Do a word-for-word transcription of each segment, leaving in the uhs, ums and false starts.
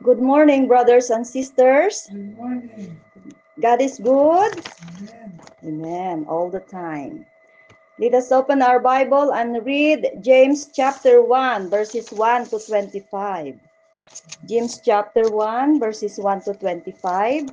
Good morning, brothers and sisters. Good morning. God is good. Amen. Amen. All the time. Let us open our Bible and read James chapter one, verses one to twenty-five. James chapter one, verses one to twenty-five.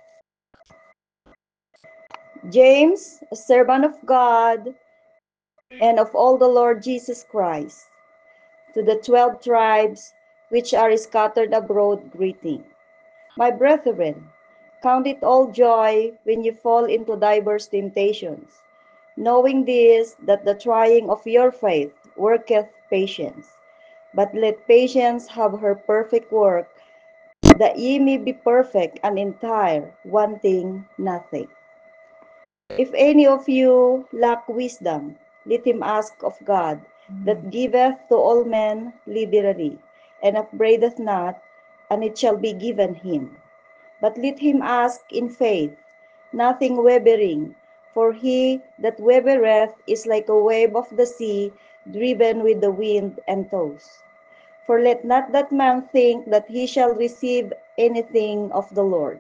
James, a servant of God and of all the Lord Jesus Christ, to the twelve tribes which are scattered abroad, greeting. My brethren, count it all joy when you fall into diverse temptations, knowing this, that the trying of your faith worketh patience. But let patience have her perfect work, that ye may be perfect and entire, wanting nothing. If any of you lack wisdom, let him ask of God, that giveth to all men liberally, and upbraideth not, and it shall be given him. But let him ask in faith, nothing wavering. For he that wavereth is like a wave of the sea, driven with the wind and tossed. For let not that man think that he shall receive anything of the Lord.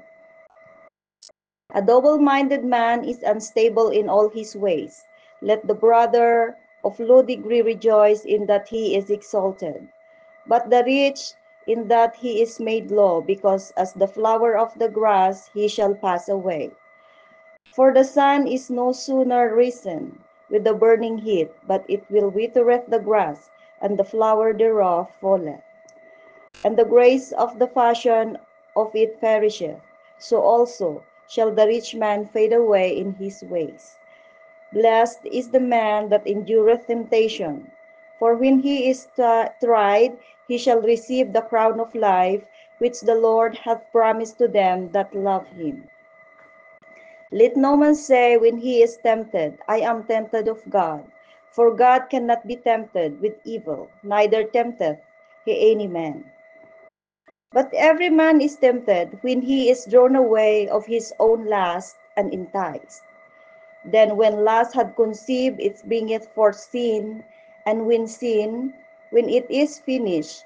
A double-minded man is unstable in all his ways. Let the brother of low degree rejoice in that he is exalted, but the rich in that he is made low, because as the flower of the grass he shall pass away. For the sun is no sooner risen with the burning heat, but it will withereth the grass, and the flower thereof falleth, and the grace of the fashion of it perisheth. So also shall the rich man fade away in his ways. Blessed is the man that endureth temptation, for when he is tried, he shall receive the crown of life, which the Lord hath promised to them that love him. Let no man say when he is tempted, I am tempted of God. For God cannot be tempted with evil, neither tempteth he any man. But every man is tempted when he is drawn away of his own lust and enticed. Then when lust had conceived, it bringeth forth sin, and when sin, when it is finished,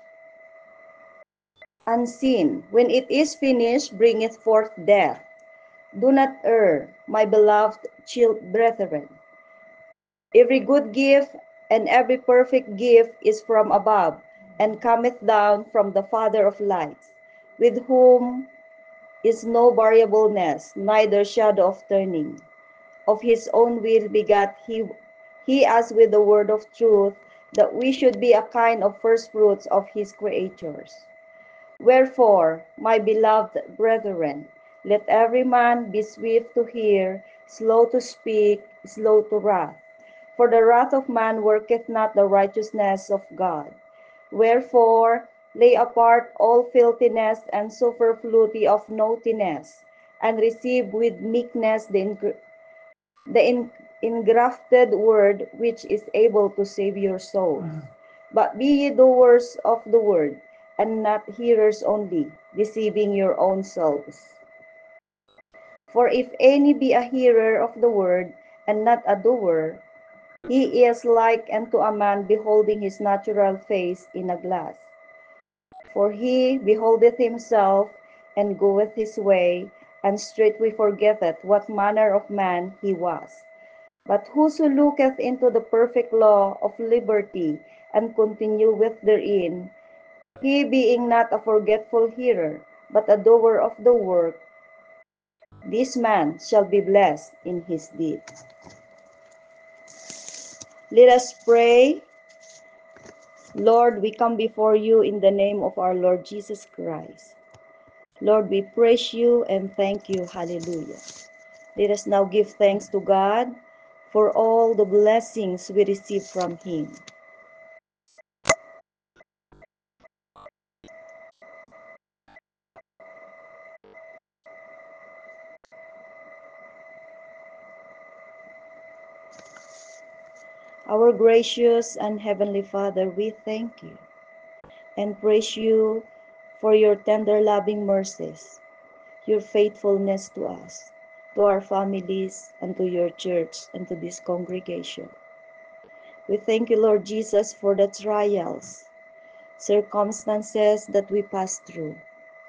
and sin, when it is finished, bringeth forth death. Do not err, my beloved child brethren. Every good gift and every perfect gift is from above, and cometh down from the Father of lights, with whom is no variableness, neither shadow of turning. Of his own will begat he, he us with the word of truth, that we should be a kind of firstfruits of his creatures. Wherefore, my beloved brethren, let every man be swift to hear, slow to speak, slow to wrath. For the wrath of man worketh not the righteousness of God. Wherefore, lay apart all filthiness and superfluity of naughtiness, and receive with meekness the the engrafted word, which is able to save your souls. But be ye doers of the word, and not hearers only, deceiving your own souls. For if any be a hearer of the word, and not a doer, he is like unto a man beholding his natural face in a glass. For he beholdeth himself, and goeth his way, and straightway forgetteth what manner of man he was. But whoso looketh into the perfect law of liberty, and continueth therein, he being not a forgetful hearer, but a doer of the work, this man shall be blessed in his deed. Let us pray. Lord, we come before you in the name of our Lord Jesus Christ. Lord, we praise you and thank you. Hallelujah. Let us now give thanks to God for all the blessings we receive from him. Our gracious and heavenly Father, we thank you and praise you for your tender loving mercies, your faithfulness to us, to our families, and to your church, and to this congregation. We thank you, Lord Jesus, for the trials, circumstances that we pass through.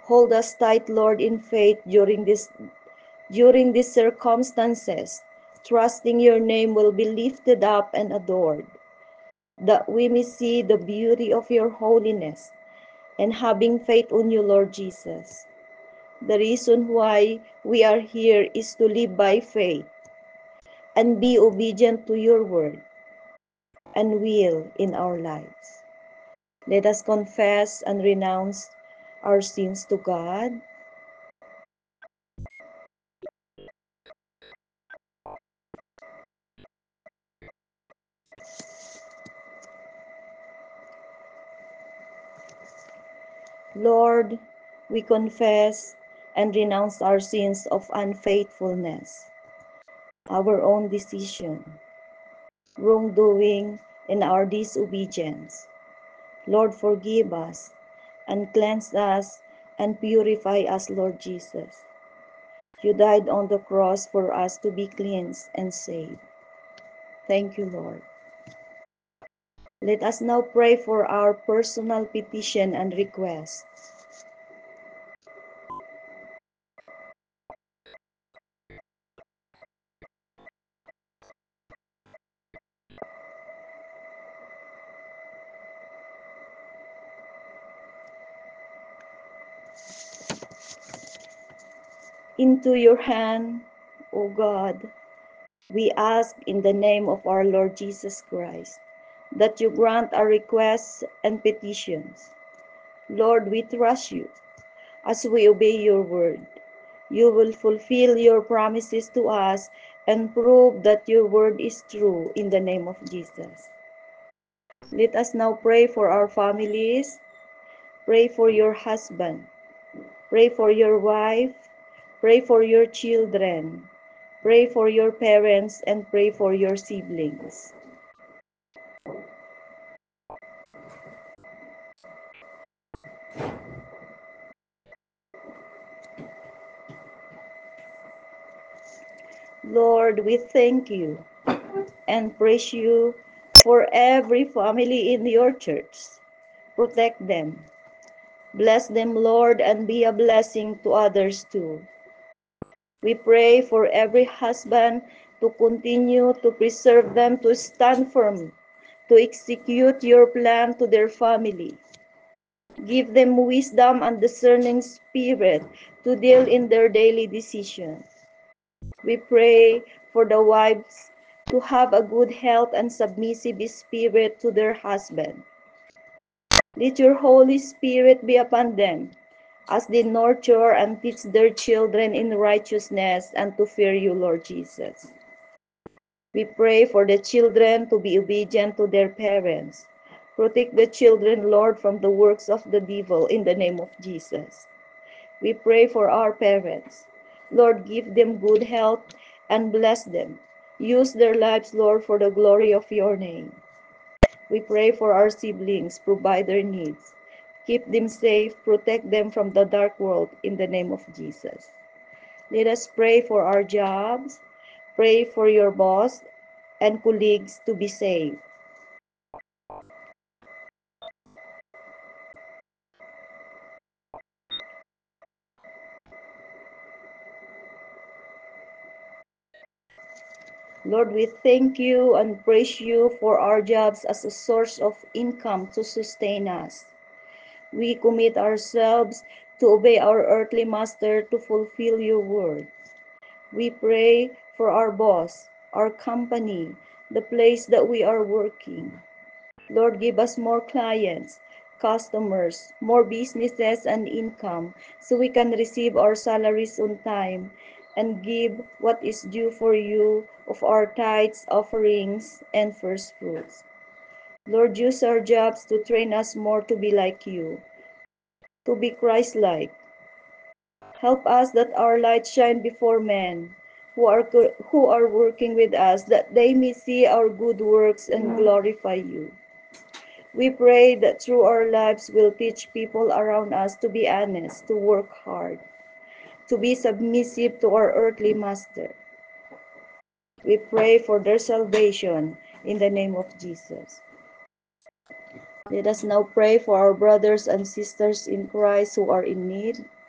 Hold us tight, Lord, in faith during this during these circumstances, trusting your name will be lifted up and adored, that we may see the beauty of your holiness, and having faith on you, Lord Jesus. The reason why we are here is to live by faith and be obedient to your word and will in our lives. Let us confess and renounce our sins to God. Lord, we confess and renounce our sins of unfaithfulness, our own decision, wrongdoing, and our disobedience. Lord, forgive us and cleanse us and purify us, Lord Jesus. You died on the cross for us to be cleansed and saved. Thank you, Lord. Let us now pray for our personal petition and request. Into your hand, O God, we ask in the name of our Lord Jesus Christ that you grant our requests and petitions. Lord, we trust you as we obey your word. You will fulfill your promises to us and prove that your word is true in the name of Jesus. Let us now pray for our families. Pray for your husband. Pray for your wife. Pray for your children. Pray for your parents and pray for your siblings. Lord, we thank you and praise you for every family in your church. Protect them. Bless them, Lord, and be a blessing to others too. We pray for every husband to continue to preserve them, to stand firm, to execute your plan to their family. Give them wisdom and discerning spirit to deal in their daily decisions. We pray for the wives to have a good health and submissive spirit to their husband. Let your Holy Spirit be upon them as they nurture and teach their children in righteousness and to fear you, Lord Jesus. We pray for the children to be obedient to their parents. Protect the children, Lord, from the works of the devil in the name of Jesus. We pray for our parents. Lord, give them good health and bless them. Use their lives, Lord, for the glory of your name. We pray for our siblings, provide their needs. Keep them safe, protect them from the dark world in the name of Jesus. Let us pray for our jobs. Pray for your boss and colleagues to be saved. Lord, we thank you and praise you for our jobs as a source of income to sustain us. We commit ourselves to obey our earthly master to fulfill your word. We pray for our boss, our company, the place that we are working. Lord, give us more clients, customers, more businesses and income so we can receive our salaries on time and give what is due for you of our tithes, offerings, and first fruits. Lord, use our jobs to train us more to be like you, to be Christ-like. Help us that our light shine before men who are, who are working with us, that they may see our good works and glorify you. We pray that through our lives we'll teach people around us to be honest, to work hard, to be submissive to our earthly master. We pray for their salvation in the name of Jesus. Let us now pray for our brothers and sisters in Christ who are in need.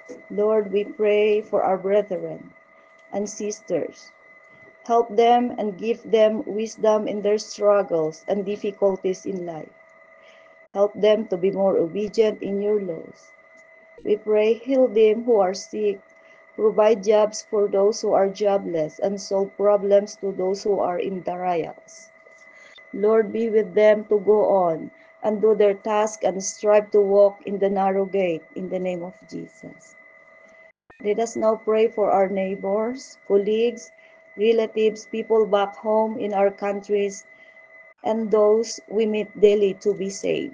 Lord, we pray for our brethren and sisters. Help them and give them wisdom in their struggles and difficulties in life. Help them to be more obedient in your laws. We pray, heal them who are sick, provide jobs for those who are jobless, and solve problems to those who are in trials. Lord, be with them to go on and do their task and strive to walk in the narrow gate in the name of Jesus. Let us now pray for our neighbors, colleagues, relatives, people back home in our countries, and those we meet daily to be saved.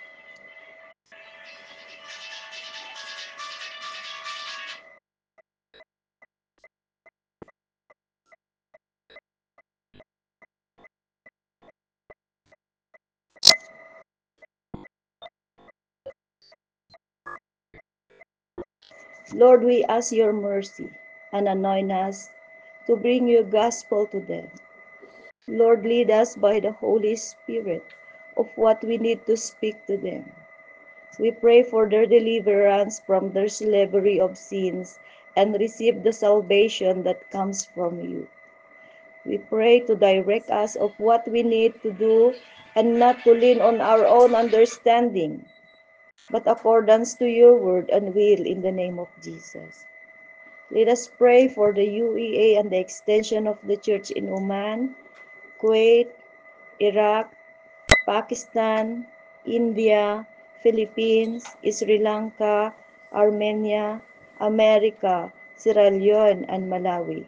Lord, we ask your mercy and anoint us to bring your gospel to them. Lord, lead us by the Holy Spirit of what we need to speak to them. We pray for their deliverance from their slavery of sins and receive the salvation that comes from you. We pray to direct us of what we need to do and not to lean on our own understanding, but accordance to your word and will in the name of Jesus. Let us pray for the U A E and the extension of the church in Oman, Kuwait, Iraq, Pakistan, India, Philippines, Sri Lanka, Armenia, America, Sierra Leone, and Malawi.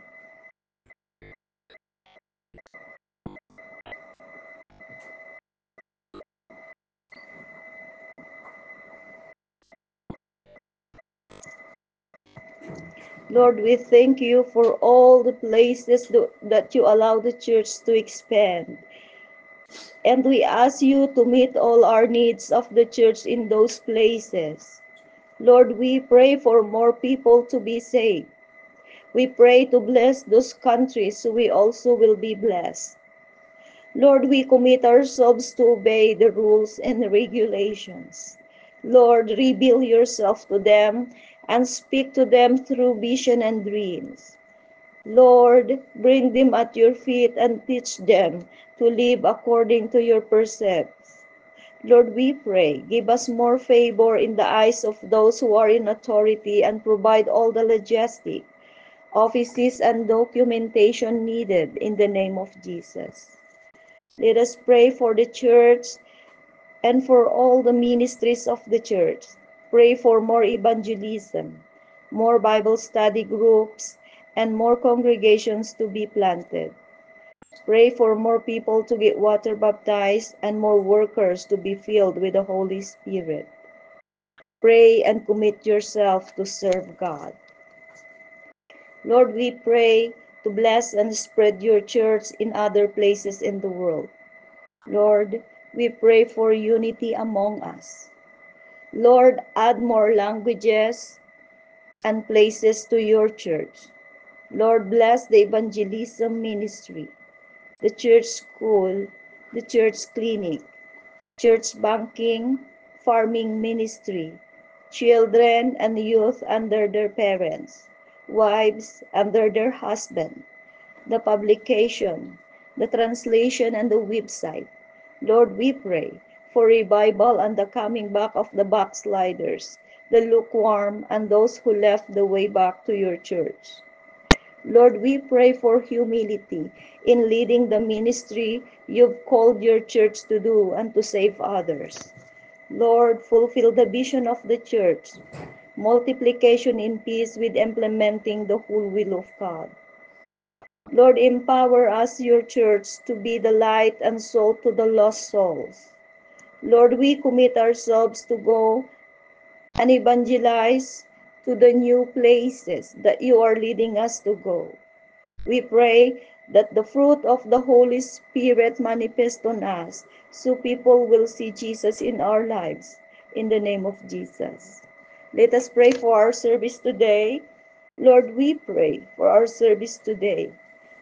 Lord, we thank you for all the places that you allow the church to expand. And we ask you to meet all our needs of the church in those places. Lord, we pray for more people to be saved. We pray to bless those countries so we also will be blessed. Lord, we commit ourselves to obey the rules and regulations. Lord, reveal yourself to them and speak to them through vision and dreams. Lord, bring them at your feet and teach them to live according to your precepts. Lord, we pray, give us more favor in the eyes of those who are in authority and provide all the logistic, offices, and documentation needed in the name of Jesus. Let us pray for the church and for all the ministries of the church. Pray for more evangelism, more Bible study groups, and more congregations to be planted. Pray for more people to get water baptized and more workers to be filled with the Holy Spirit. Pray and commit yourself to serve God. Lord, we pray to bless and spread your church in other places in the world. Lord, we pray for unity among us. Lord, add more languages and places to your church. Lord, bless the evangelism ministry, the church school, the church clinic, church banking, farming ministry, children and youth under their parents, wives under their husband, the publication, the translation, and the website. Lord, we pray for revival and the coming back of the backsliders, the lukewarm, and those who left the way back to your church. Lord, we pray for humility in leading the ministry you've called your church to do and to save others. Lord, fulfill the vision of the church, multiplication in peace with implementing the whole will of God. Lord, empower us, your church, to be the light and salt to the lost souls. Lord, we commit ourselves to go and evangelize to the new places that you are leading us to go. We pray that the fruit of the Holy Spirit manifest on us so people will see Jesus in our lives. In the name of Jesus. Let us pray for our service today. Lord, we pray for our service today.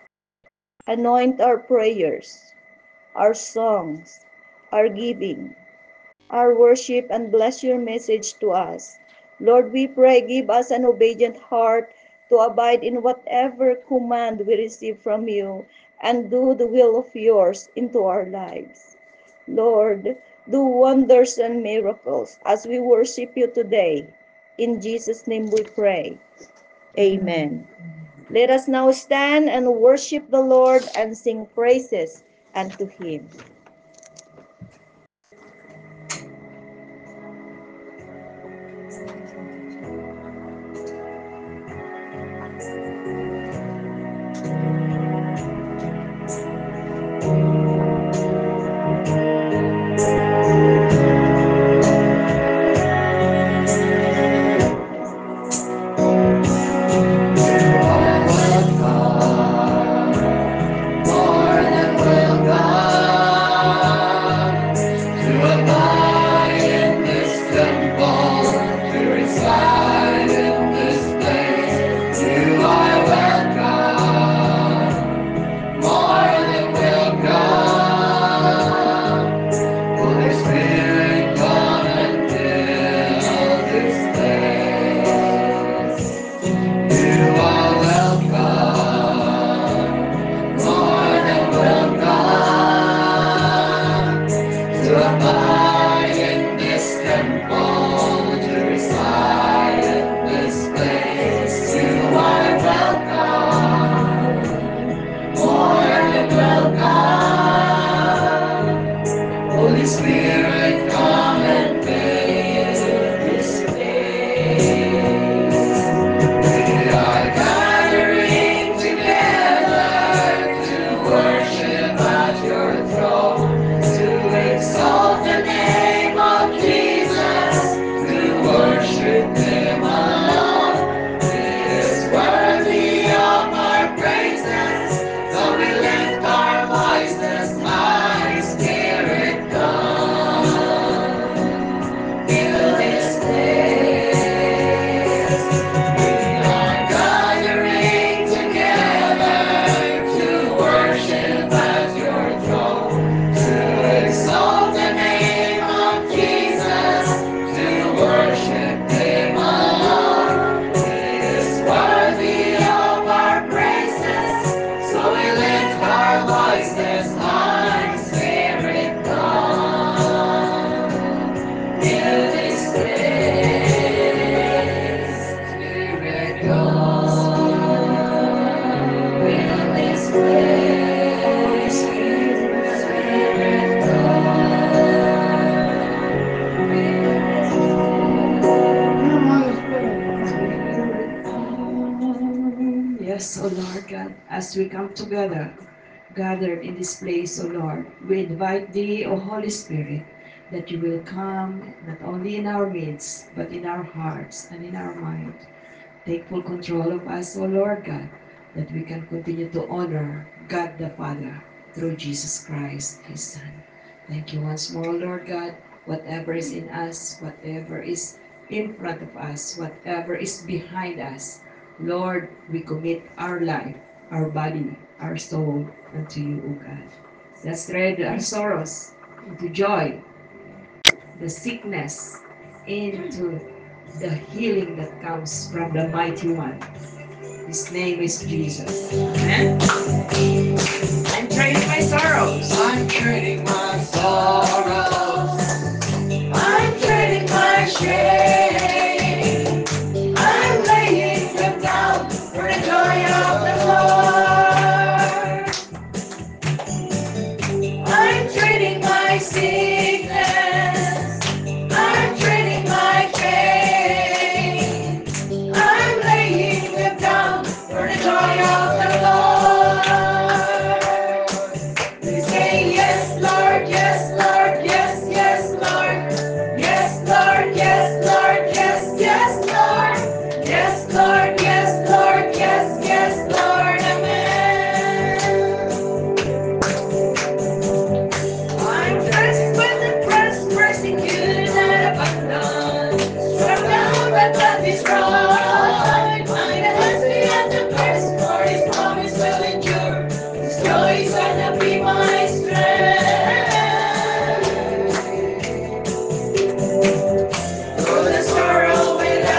Anoint our prayers, our songs, our giving, our worship, and bless your message to us Lord, we pray, give us an obedient heart to abide in whatever command we receive from you and do the will of yours into our lives. Lord, do wonders and miracles as we worship you today. In Jesus' name we pray. Amen. Let us now stand and worship the Lord and sing praises unto him. Yes, O Lord God, as we come together, gathered in this place, O Lord, we invite Thee, O Holy Spirit, that You will come not only in our midst, but in our hearts and in our mind. Take full control of us, O Lord God, that we can continue to honor God the Father through Jesus Christ, His Son. Thank You once more, Lord God. Whatever is in us, whatever is in front of us, whatever is behind us, Lord, we commit our life, our body, our soul unto You, O God. Let's trade our sorrows into joy, the sickness into the healing that comes from the Mighty One. His name is Jesus. Amen. I'm trading my sorrows. I'm trading my sorrows. I'm trading my shame. I'm laying them down for the joy of the Lord. I'm trading my sickness. I'm trading my pain. I'm laying them down for the joy of the Lord. We say yes, Lord, yes, Lord, yes, yes, Lord. Yes, Lord, yes, Lord, yes, yes, Lord. Yes, Lord, yes, Lord, yes, yes, Lord, amen. I'm dressed with the press, persecuted and abandoned. Struck down, but love is right. Mine has me at the best, for His promise will endure. His joy is gonna be my strength. Through the sorrow, without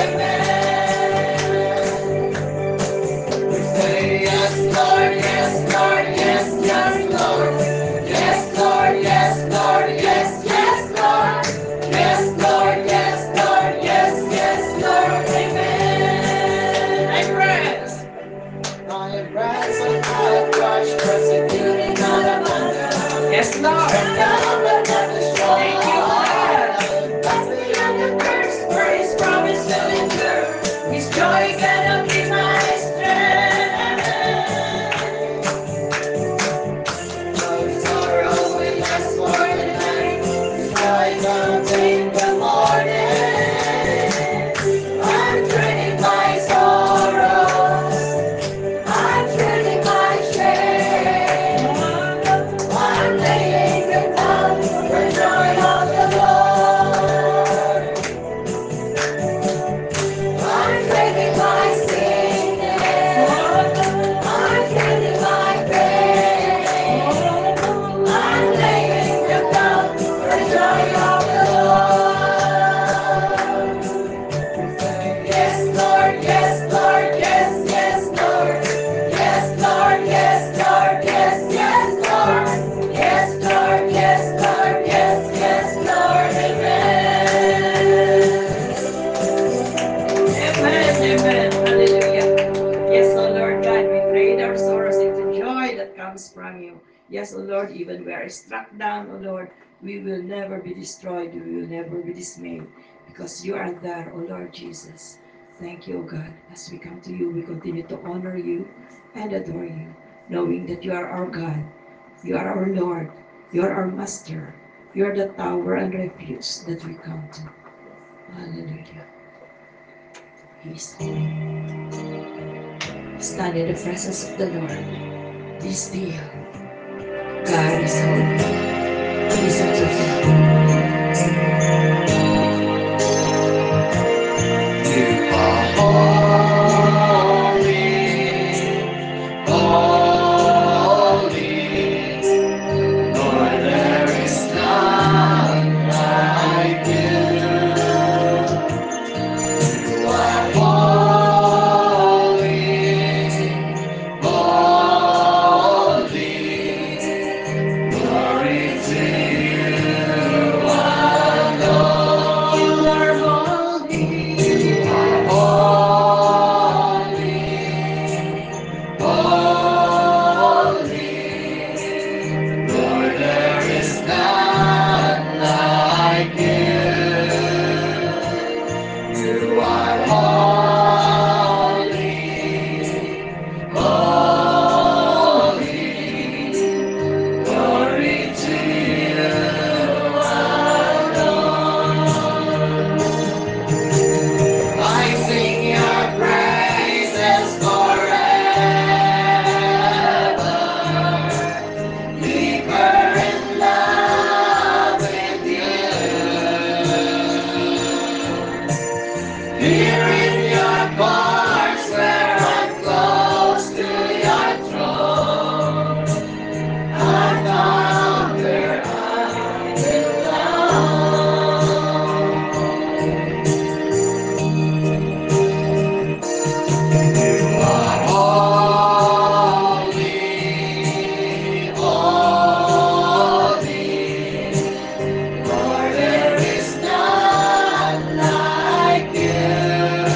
Yes, O Lord, even we are struck down, O Lord, we will never be destroyed. We will never be dismayed because you are there, O Lord Jesus. Thank you, O God. As we come to you, we continue to honor you and adore you, knowing that you are our God. You are our Lord. You are our Master. You are the tower and refuge that we come to. Hallelujah. He is holy. Stand in the presence of the Lord. Be still. God is holy. Listen to him. You are holy, holy, Lord, there is none like you. You are holy, holy, glory to you alone. You are holy, you are holy, holy, Lord, there is none like you. You are holy, holy, glory to you alone. I sing your praises forever, deeper in love with you. Here in your courts where I'm close to your throne, I found where I belong. You are holy, holy, Lord, there is none like you.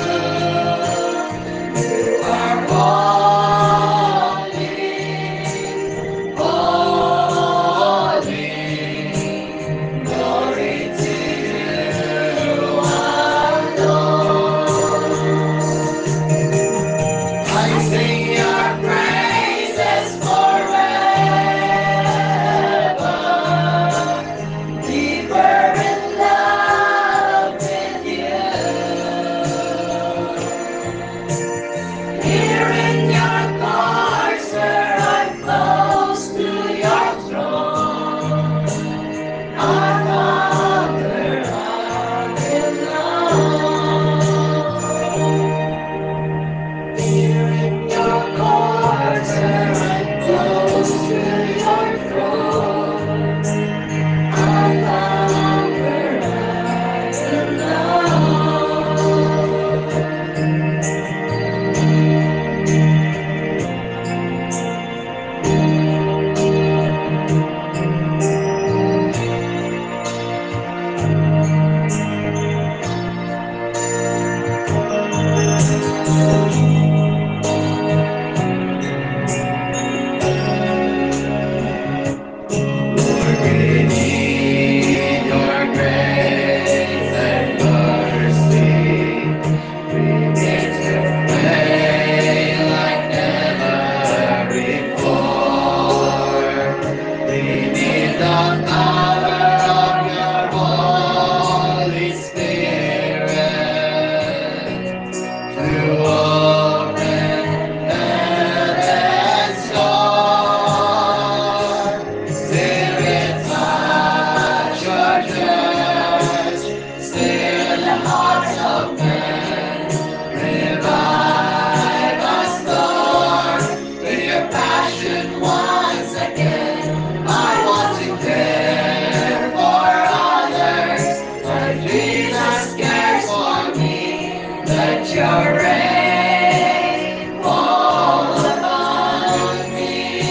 your rain fall upon me.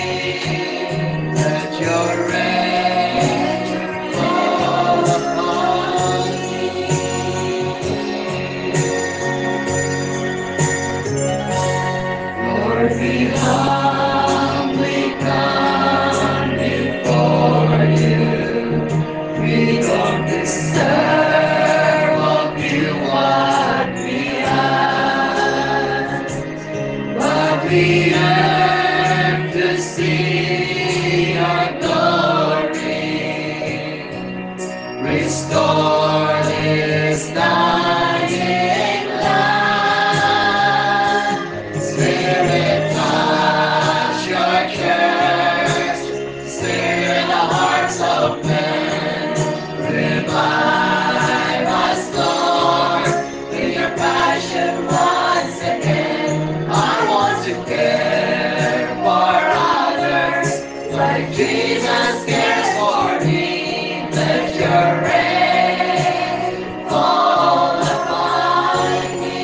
Let your rain fall upon me. Lord, we humbly come before you. We don't deserve of you what we ask, but we yearn to see your glory. Restore this dying land. Spirit, touch your church. Stir in the hearts of men. Revive us, Lord, with your passion once again. I want to care for others like Jesus cares for me. Let your rain fall upon me.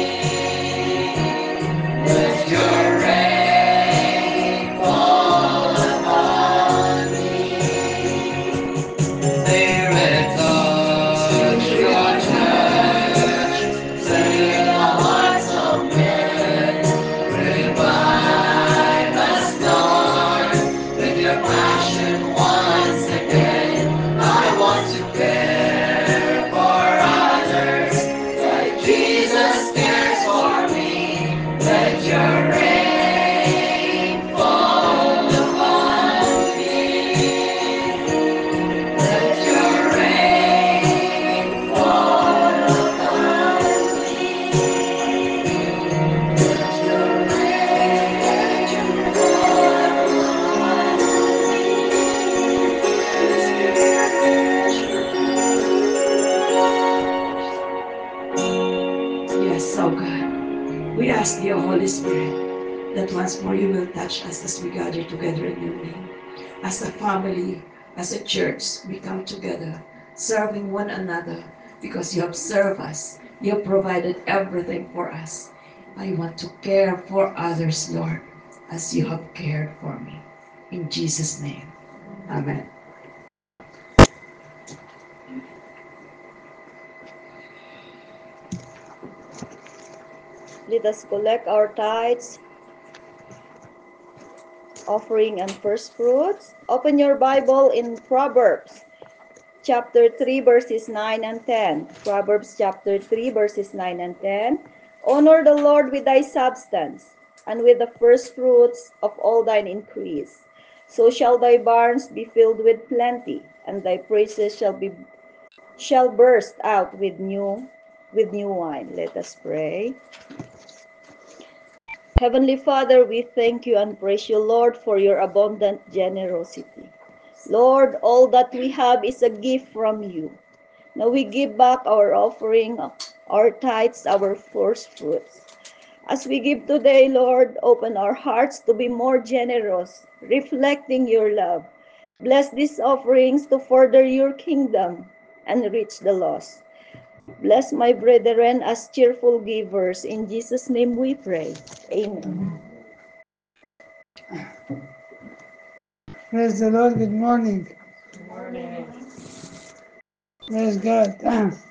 Let your rain fall upon me. Spirit, touch your church. Stir in the hearts of men. Revive us, Lord, with your passion once again. I want to care for others like Jesus cares for me. Let your rain fall upon me. Let your rain fall upon me. Let your rain fall Yes, oh God, we ask you, Holy Spirit, that once more you will touch us as we gather together in your name. As a family, as a church, we come together, serving one another because you have served us. You have provided everything for us. I want to care for others, Lord, as you have cared for me. In Jesus' name, amen. Let us collect our tithes, offering, and first fruits. Open your Bible in Proverbs chapter three, verses nine and ten. Proverbs chapter three, verses nine and ten. Honor the Lord with thy substance, and with the first fruits of all thine increase. So shall thy barns be filled with plenty, and thy praises shall be shall burst out with new with new wine. Let us pray. Heavenly Father, we thank you and praise you, Lord, for your abundant generosity. Lord, all that we have is a gift from you. Now we give back our offering, our tithes, our first fruits. As we give today, Lord, open our hearts to be more generous, reflecting your love. Bless these offerings to further your kingdom and reach the lost. Bless my brethren as cheerful givers. In Jesus' name we pray. Amen. Praise the Lord. Good morning. Good morning. Praise God.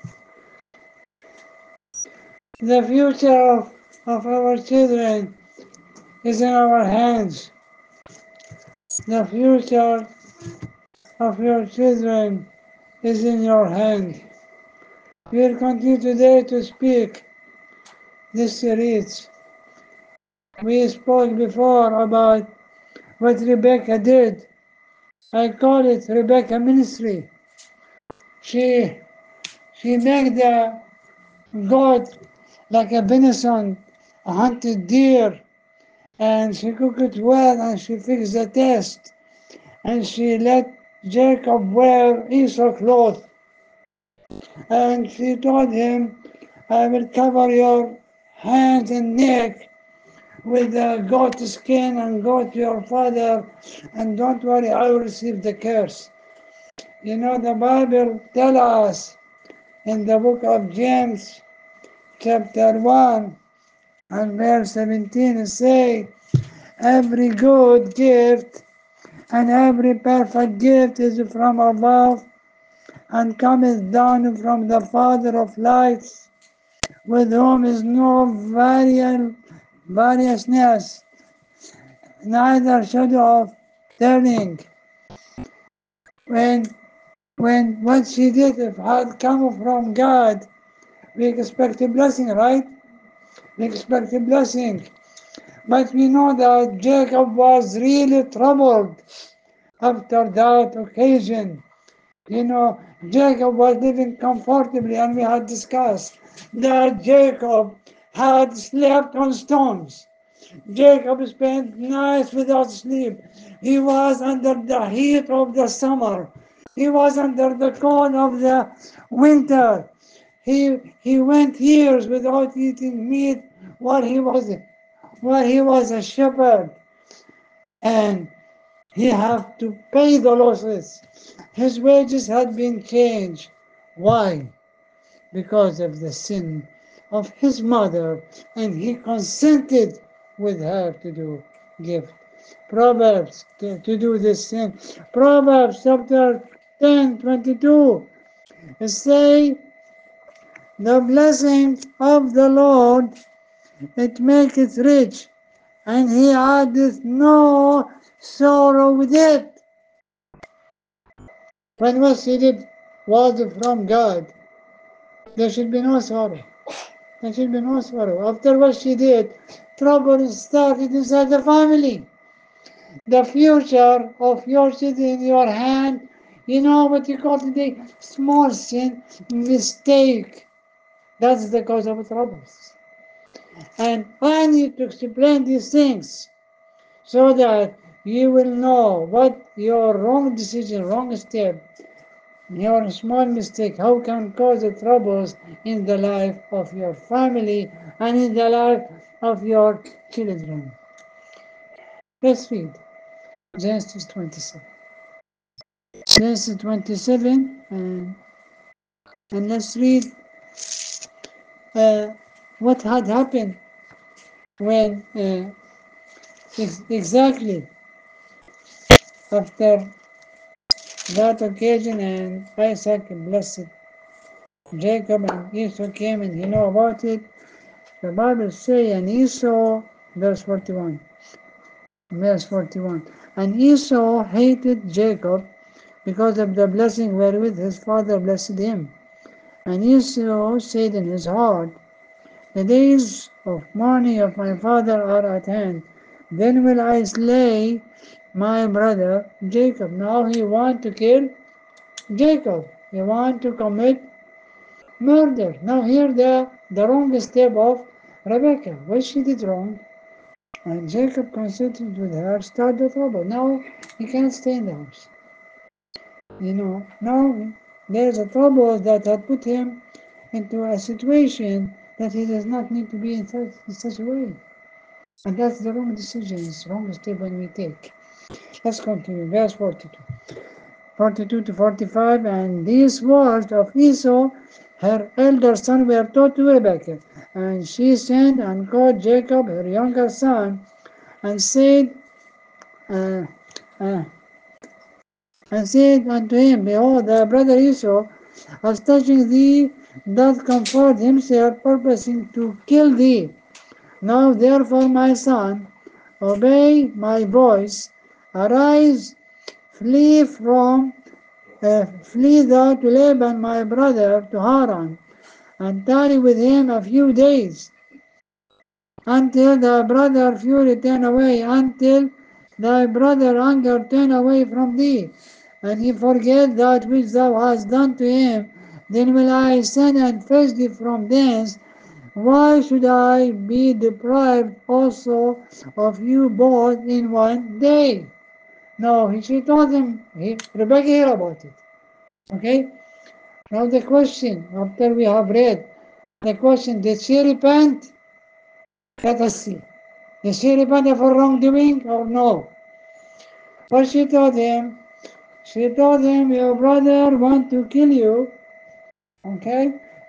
The future of, of our children is in our hands. The future of your children is in your hand. We will continue today to speak this series. We spoke before about what Rebecca did. I call it Rebecca Ministry. She she made the God like a venison, a hunted deer, and she cooked it well and she fixed the taste. And she let Jacob wear Esau clothes. And she told him, I will cover your hands and neck with the goat skin and go to your father, and don't worry, I will receive the curse. You know, the Bible tells us in the book of James, chapter one and verse seventeen say, every good gift and every perfect gift is from above and cometh down from the Father of lights, with whom is no variant, variousness, neither shadow of turning. When, when what she did if had come from God, we expect a blessing, right? We expect a blessing. But we know that Jacob was really troubled after that occasion. You know, Jacob was living comfortably, and we had discussed that Jacob had slept on stones. Jacob spent nights without sleep. He was under the heat of the summer. He was under the cold of the winter. He, he went years without eating meat while he was, while he was a shepherd. And he had to pay the losses. His wages had been changed. Why? Because of the sin of his mother, and he consented with her to do gift. Proverbs to, to do this sin. Proverbs chapter ten, twenty-two. Say, the blessing of the Lord, it maketh rich, and he addeth no sorrow with it. When what she did was from God, there should be no sorrow. There should be no sorrow. After what she did, trouble started inside the family. The future of your is in your hand. You know what you call today small sin, mistake. That's the cause of troubles. And I need to explain these things so that you will know what your wrong decision, wrong step, your small mistake, how can cause the troubles in the life of your family and in the life of your children. Let's read Genesis twenty-seven. Genesis twenty-seven, and, and let's read uh, what had happened when uh, ex- exactly after that occasion, and Isaac blessed Jacob, and Esau came and he know about it. The Bible say, and Esau, verse forty-one, verse forty-one, and Esau hated Jacob because of the blessing wherewith his father blessed him. And Esau said in his heart, the days of mourning of my father are at hand. Then will I slay my brother Jacob. Now he want to kill Jacob. He want to commit murder. Now here the, the wrong step of Rebecca. What she did wrong. And Jacob consented with her, start the trouble. Now he can't stay in the house. You know, now there's a trouble that had put him into a situation that he does not need to be in such, in such a way. And that's the wrong decision, it's the wrong step when we take. Let's continue, verse forty-two. forty-two to forty-five, and these words of Esau, her elder son, were taught to Rebekah. And she sent and called Jacob, her younger son, and said, uh, uh, and said unto him, behold, thy brother Esau, as touching thee, doth comfort himself, purposing to kill thee. Now therefore, my son, obey my voice, arise, flee from, uh, flee thou to Laban my brother to Haran, and tarry with him a few days, until thy brother fury turn away, until thy brother anger turn away from thee, and he forget that which thou hast done to him. Then will I send and fetch thee from thence. Why should I be deprived also of you both in one day? No, she told him, he, Rebecca hear about it. Okay? Now the question, after we have read, the question, did she repent? Let us see. Did she repent of her wrongdoing or no? What she told him, she told him, your brother want to kill you. Okay?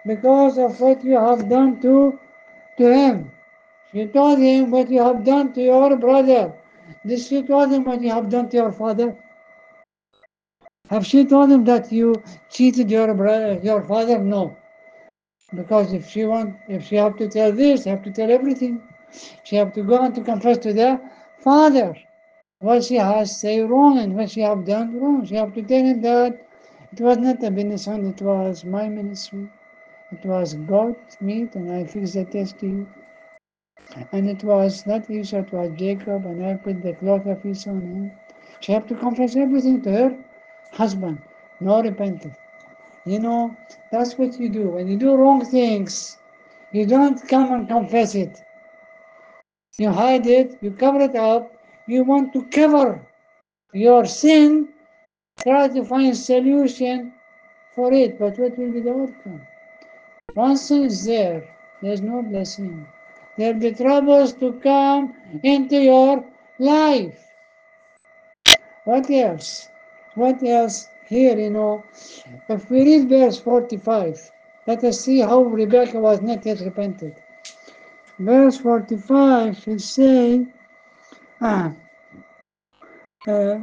because of what you have done to, to him. She told him what you have done to your brother. Did she told him what you have done to your father? Have she told him that you cheated your brother, your father? No. Because if she want, if she have to tell this, she have to tell everything. She have to go and to confess to the father what she has say wrong and what she have done wrong. She have to tell him that it was not a ministry, it was my ministry. It was God's meat, and I fixed the test to you. And it was not Esau, it was Jacob, and I put the cloth of Esau on him. She have to confess everything to her husband. No repenting. You know, that's what you do. When you do wrong things, you don't come and confess it. You hide it, you cover it up, you want to cover your sin, try to find solution for it, but what will be the outcome? Once sin is there, there's no blessing. There will be troubles to come into your life. What else? What else? Here, you know, if we read verse forty-five, let us see how Rebecca was not yet repented. Verse forty-five should say, ah, uh,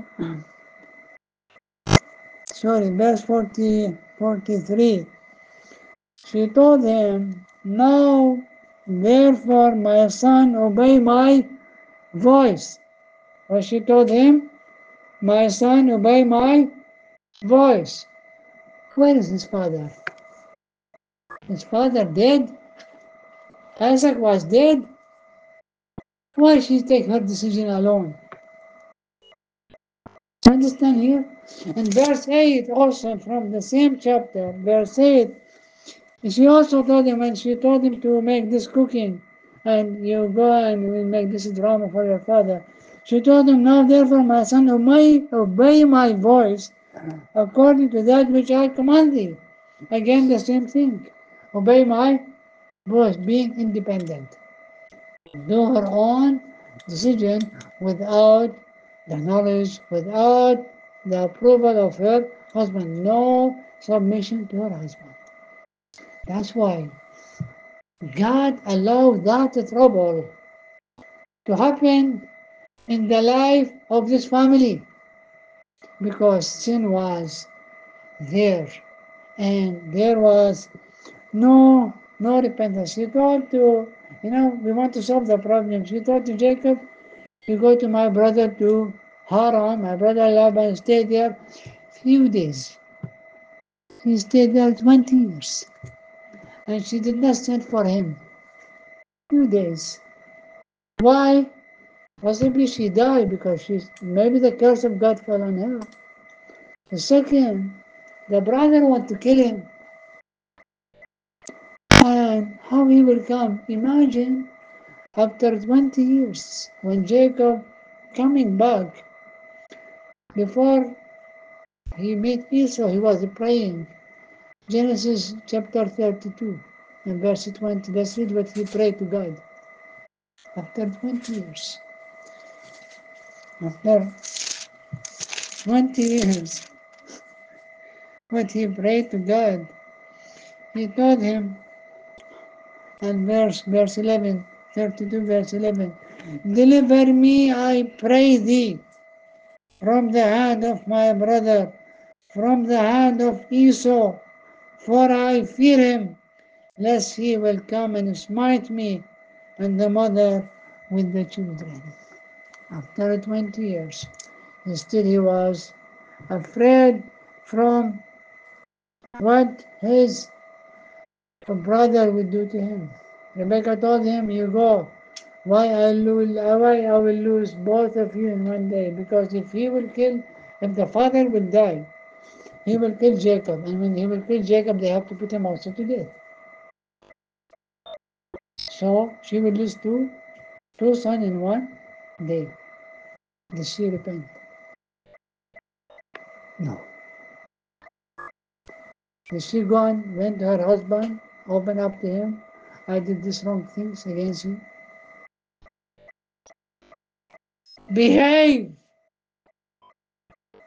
sorry, verse forty, forty-three. She told him, now, therefore, my son, obey my voice. Or she told him, my son, obey my voice. Where is his father? His father dead? Isaac was dead? Why she take her decision alone? Understand here? In verse eight, also from the same chapter, verse eight, she also told him, when she told him to make this cooking, and you go and we make this drama for your father, she told him, now therefore, my son, obey, obey my voice according to that which I command thee. Again, the same thing. Obey my voice, being independent. Do her own decision without the knowledge, without the approval of her husband. No submission to her husband. That's why God allowed that trouble to happen in the life of this family because sin was there and there was no no repentance. She told to, you know, we want to solve the problem. She told to Jacob, you go to my brother to Haran, my brother Laban stayed there few days. He stayed there twenty years. And she did not send for him. Few days. Why? Possibly she died because she's maybe the curse of God fell on her. The second, the brother want to kill him. And how he will come? Imagine after twenty years when Jacob coming back before he met Esau, he was praying. Genesis chapter thirty-two and verse twenty. Let's read what he prayed to God. After twenty years. After twenty years, what he prayed to God, he told him, and verse verse eleven, thirty-two verse eleven, deliver me, I pray thee, from the hand of my brother, from the hand of Esau, for I fear him, lest he will come and smite me and the mother with the children. After twenty years, still he was afraid from what his brother would do to him. Rebecca told him, you go. Why I, lose, why I will lose both of you in one day? Because if he will kill, if the father will die, he will kill Jacob. And when he will kill Jacob, they have to put him also to death. So she will lose two, two sons in one day. Did she repent? No. Did she go and went to her husband, open up to him, I did these wrong things against you? Behave!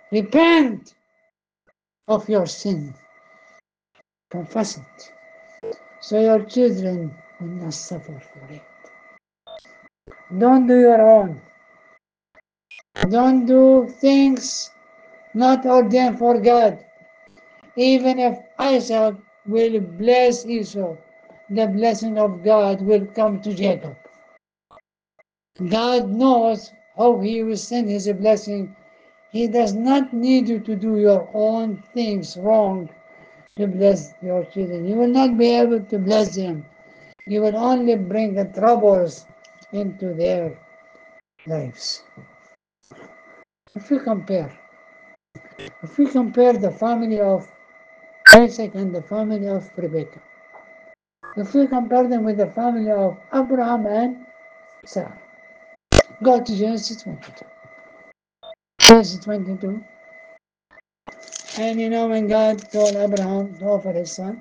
Repent of your sin. Confess it. so your children will not suffer for it. Don't do your own. Don't do things not ordained for God. Even if Isaac will bless Esau, the blessing of God will come to Jacob. God knows how He will send His blessing. He does not need you to do your own things wrong to bless your children. You will not be able to bless them. You will only bring the troubles into their lives. If we compare, if we compare the family of Isaac and the family of Rebekah, if we compare them with the family of Abraham and Sarah, go to Genesis twenty-two. Genesis twenty-two. And you know when God told Abraham to offer his son,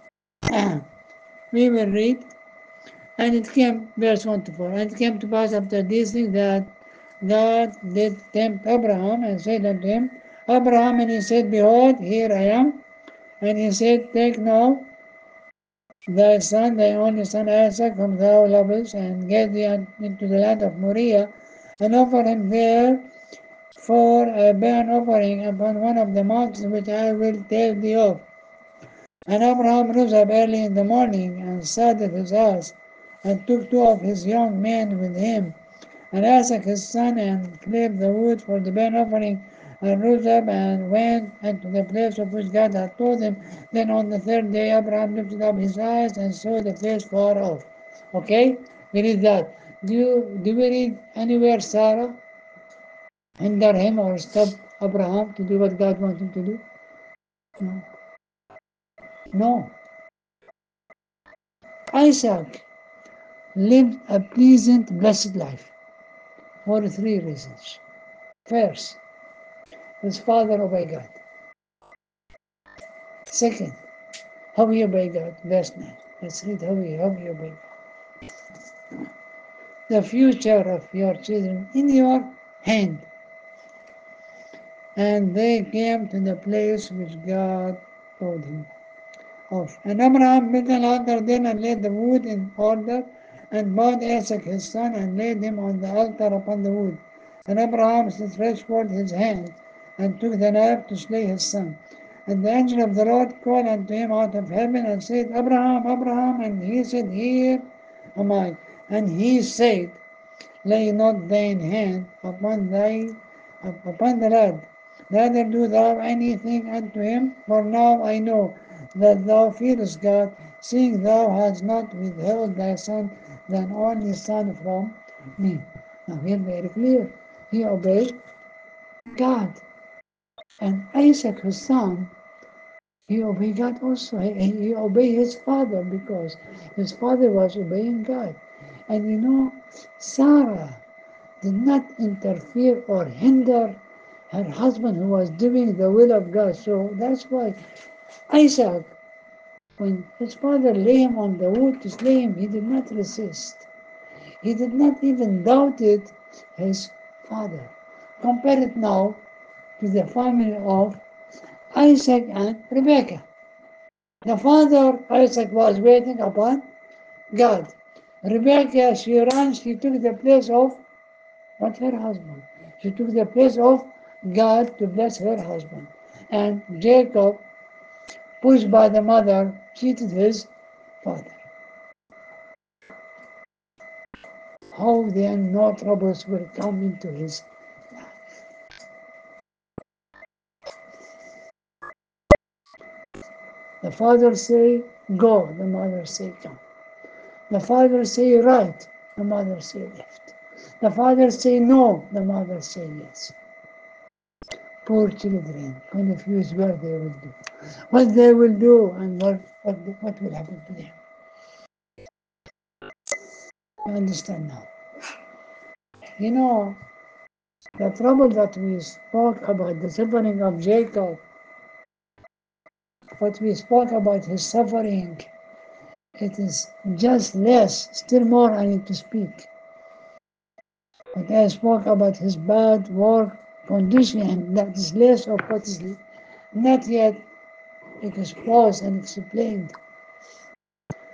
we will read, and it came, verse one to four, and it came to pass after these things that God did tempt Abraham and said unto him, Abraham, and he said, Behold, here I am. And he said, Take now thy son, thy only son Isaac, whom thou lovest, and get thee into the land of Moriah, and offer him there for a burnt offering upon one of the mountains which I will tell thee of. And Abraham rose up early in the morning, and saddled his ass, and took two of his young men with him, and Isaac his son, and cleaved the wood for the burnt offering, and rose up and went unto the place of which God had told him. Then on the third day Abraham lifted up his eyes and saw the place far off. Okay? We read that. Do you do we read anywhere Sarah hinder him or stop Abraham to do what God wanted him to do? No. No. Isaac lived a pleasant, blessed life for three reasons. First, his father obeyed God. Second, how he obeyed God. Verse nine. Let's read how he, how he obeyed God. The future of your children in your hand. And they came to the place which God told him of. And Abraham built an altar then and laid the wood in order, and bound Isaac his son, and laid him on the altar upon the wood. And Abraham stretched forth his hand, and took the knife to slay his son. And the angel of the Lord called unto him out of heaven, and said, Abraham, Abraham. And he said, Here am I. And he said, Lay not thine hand upon thy upon the lad, neither do thou anything unto him, for now I know that thou fearest God, seeing thou hast not withheld thy son, thine only son, from me. Now here very clear, he obeyed God. And Isaac, his son, he obeyed God also. He, he obeyed his father because his father was obeying God. And you know, Sarah did not interfere or hinder her husband who was doing the will of God. So that's why Isaac, when his father lay him on the wood to slay him, he did not resist. He did not even doubt it, his father. Compare it now to the family of Isaac and Rebekah. The father, Isaac, was waiting upon God. Rebekah, she ran, she took the place of what her husband. She took the place of God to bless her husband. And Jacob, pushed by the mother, cheated his father. How then no troubles will come into his life. The father say, go. The mother say, come. The father say, right. The mother say, left. The father say, no. The mother say, yes. Poor children, confused what they will do. What they will do and what, what, what will happen to them. You understand now? You know, the trouble that we spoke about, the suffering of Jacob, what we spoke about his suffering, it is just less, still more I need to speak. But I spoke about his bad work condition, that is less of what is not yet exposed and explained.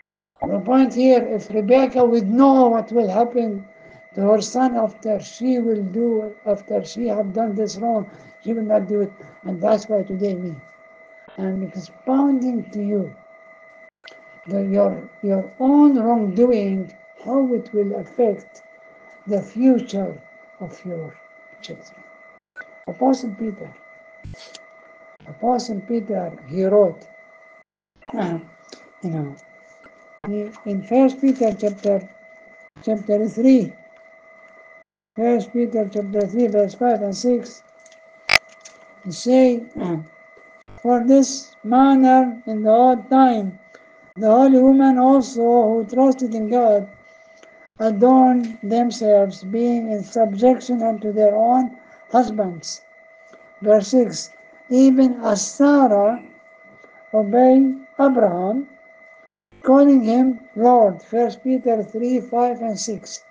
The point here, if Rebecca would know what will happen to her son after she will do, after she have done this wrong, she will not do it. And that's why today me, I'm expounding to you the, your, your own wrongdoing, how it will affect the future of your children. Apostle Peter, Apostle Peter, he wrote, uh, you know, he, in First Peter chapter chapter three, First Peter chapter three, verse five and six, he say, uh, for this manner in the old time, the holy women also who trusted in God adorned themselves, being in subjection unto their own husbands. Verse six, even as Sarah obeyed Abraham, calling him Lord. First Peter three, five and six.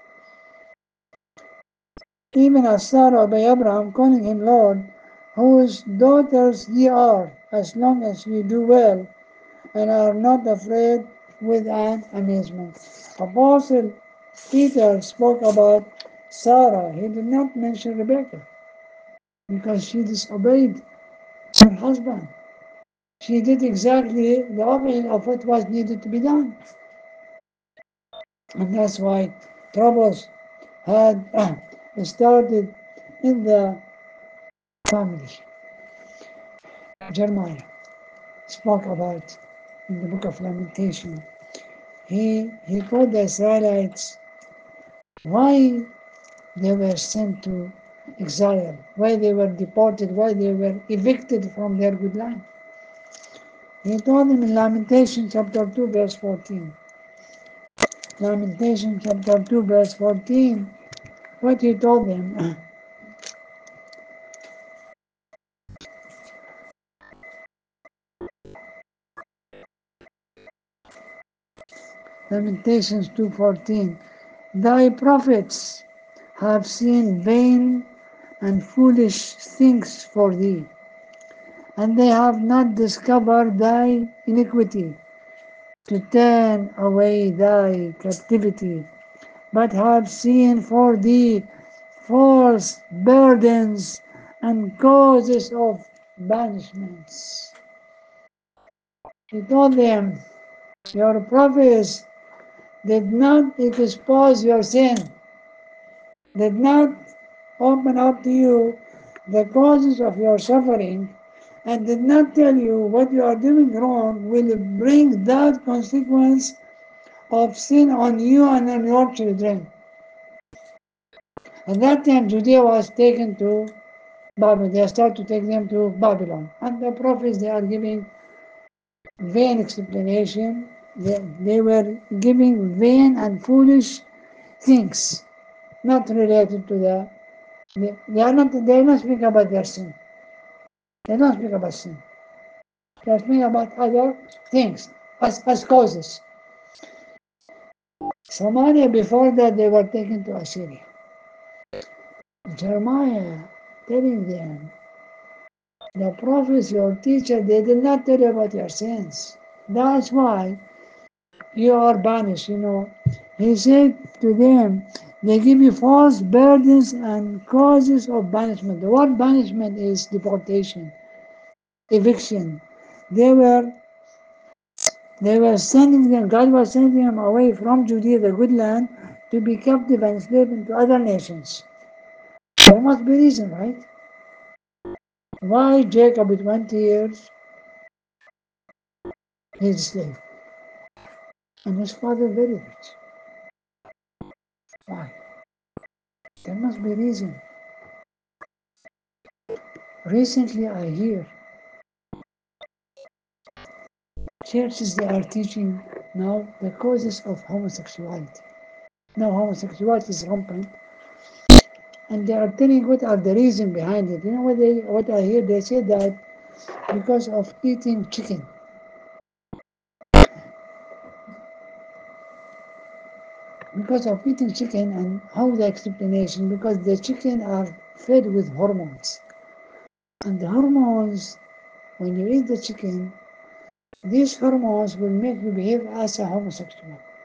Even as Sarah obeyed Abraham, calling him Lord, whose daughters ye are, as long as ye do well, and are not afraid with an amazement. Apostle Peter spoke about Sarah. He did not mention Rebecca because she disobeyed her husband. She did exactly the opposite of what was needed to be done. And that's why troubles had uh, started in the family. Jeremiah spoke about in the book of Lamentation. He, he told the Israelites why they were sent to exile, why they were deported, why they were evicted from their good land. He told them in Lamentation chapter two, verse fourteen. Lamentation chapter two, verse fourteen, what he told them. Lamentations two fourteen. Thy prophets have seen vain and foolish things for thee, and they have not discovered thy iniquity, to turn away thy captivity, but have seen for thee false burdens and causes of banishments. He told them, your prophets did not expose your sin, did not open up to you the causes of your suffering, and did not tell you what you are doing wrong will bring that consequence of sin on you and on your children. At that time, Judea was taken to Babylon. They started to take them to Babylon. And the prophets, they are giving vain explanation. They, they were giving vain and foolish things, not related to the, they, they are not, they are not speaking about their sin. They don't speak about sin. They are speaking about other things as, as causes. Samaria, before that, they were taken to Assyria. Jeremiah telling them, the prophets, your teacher, they did not tell you about your sins. That's why you are banished, you know. He said to them, they give you false burdens and causes of banishment. The word banishment is deportation, eviction. They were they were sending them, God was sending them away from Judea, the good land, to be captive and enslaved into other nations. There must be reason, right? Why Jacob with twenty years he's a slave? And his father very rich. Why? There must be reason. Recently I hear churches, they are teaching now the causes of homosexuality. Now homosexuality is rampant, and they are telling what are the reason behind it. You know what they what I hear? They say that because of eating chicken. Because of eating chicken, and how the explanation? Because the chicken are fed with hormones, and the hormones, when you eat the chicken, these hormones will make you behave as a homosexual.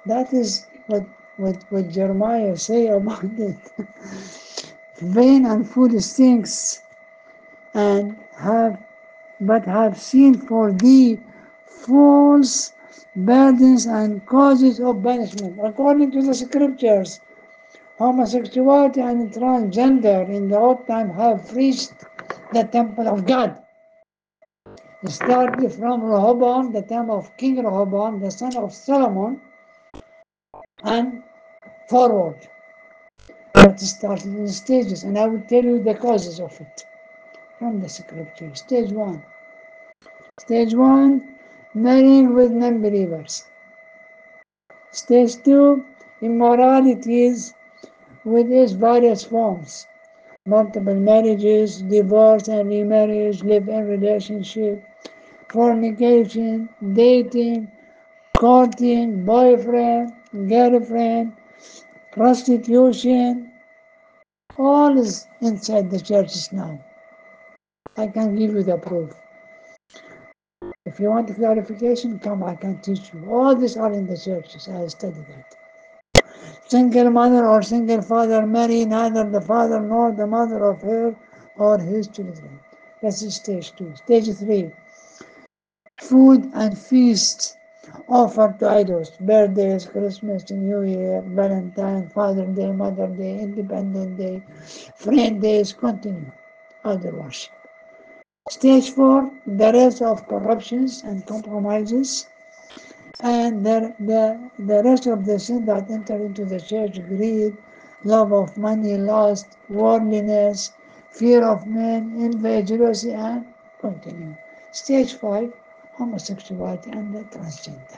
That is what, what, what Jeremiah say about it. Vain and foolish things, and have but have seen for thee false burdens and causes of banishment. According to the scriptures, homosexuality and transgender in the old time have reached the temple of God. It started from Rehoboam, the time of King Rehoboam, the son of Solomon, and forward. But it started in stages, and I will tell you the causes of it from the scripture. Stage one. Stage one, marrying with non-believers. Stage two, immoralities with its various forms. Multiple marriages, divorce and remarriage, live-in relationship, fornication, dating, courting, boyfriend, girlfriend, prostitution, all is inside the churches now. I can give you the proof. If you want clarification, come, I can teach you. All these are in the churches. I studied that. Single mother or single father marry neither the father nor the mother of her or his children. That's stage two. Stage three, food and feasts offered to idols. Birthdays, Christmas, New Year, Valentine, Father Day, Mother Day, Independent Day, Friend Days, continue. Idol worship. Stage four, the rest of corruptions and compromises, and the, the, the rest of the sin that enter into the church: greed, love of money, lust, worldliness, fear of men, envy, jealousy, and continue. Stage five, homosexuality and the transgender.